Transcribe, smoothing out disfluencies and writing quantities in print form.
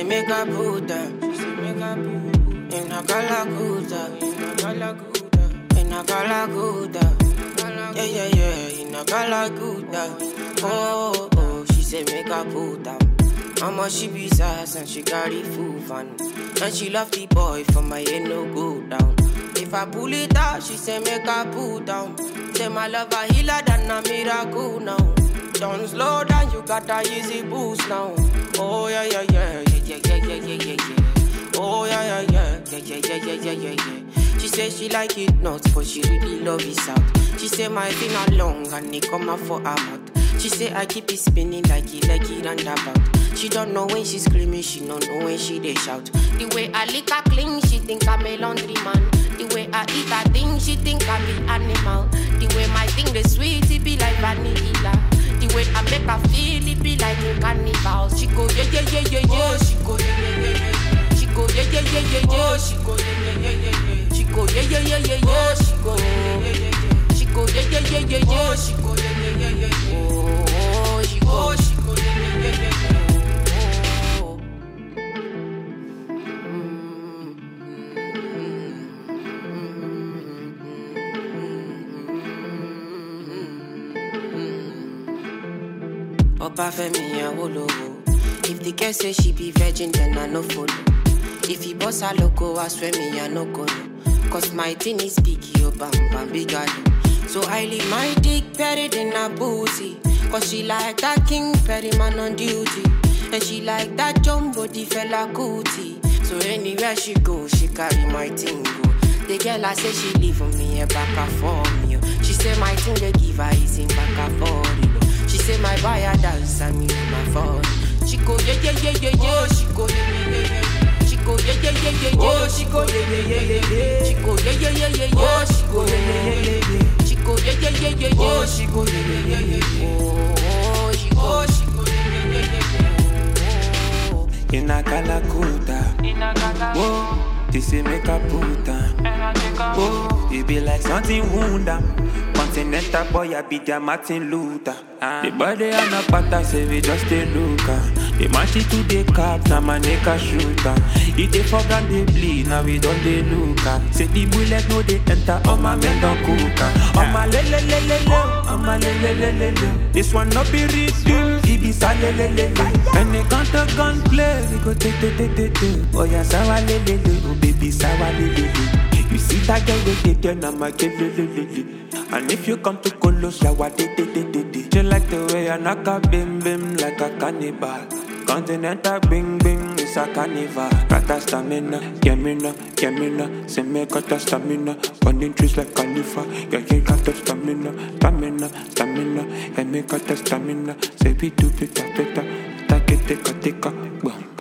make her put down. She say make her put in a Galaguda, in a Galaguda. Yeah, in a Galaguda. Oh, oh, she say make her put down. Mama she be sass and she carry full van. And she love the boy for my head no go down. If I pull it out, she say make her put down. Say my love a healer than a miracle now. Don't slow down, you got a easy boost now. Oh yeah. Oh yeah. She say she like it nuts, but she really love it out. She say my finger long and it come out for her mouth. She say I keep it spinning like it and about. She don't know when she screaming, she don't know when she they shout. The way I lick her clean, she think I'm a laundry man. The way I eat her thing, she think I'm an animal. The way my thing the sweet, it be like vanilla. The way I make her feel, it be like a carnival. She go yeah. Oh, she go yeah. She go yeah. Oh, she go yeah. She go yeah. Oh, she go yeah. She go yeah. Oh, she go yeah. Oh, she go yeah. Opa Femi Awolowo. If the girl say she be virgin, then I no follow. If he boss a loco, I swear me I no go. Cause my thing is big, yo bam bigger. So I leave my dick buried in her booty. Cause she like that King Perry man on duty. And she like that jumbo the fella cootie. So anywhere she go, she carry my thing go. The girl I say she leave for me a back and for me. She say my thing they give her is in back and for. She say my buyer dance and me my phone. She go yeah. Oh, she go yeah. She go yeah. Oh, she go yeah. She go yeah. Oh, she go yeah. She go yeah. Oh, she go yeah. Oh, she go yeah. In a Galaguda. Whoa, this say make a put down. Oh, it be like something wound down. Continental boy, I be their Martin Luther. The body and a pattern say we just a looker. They match it to the cap, now my neck a shooter. If they forgot they bleed, now we don't they looker. Say the bullet no they enter, all my men don't cooker. All my le. This one no be real, it be sa le. When they gun to gun play, we go take. Oh yeah, sawa le, oh baby sawa le. You see that girl with the turn, I'm a kill. And if you come to Colos, I want it. You like the way I knock a bim like a cannibal. Continental bing, it's a carnival. Got a stamina, Gemina. Say me got a stamina. Running trees like Khalifa. Yeah, got a stamina. Yeah, me got a stamina. Say we do better. Take, bam.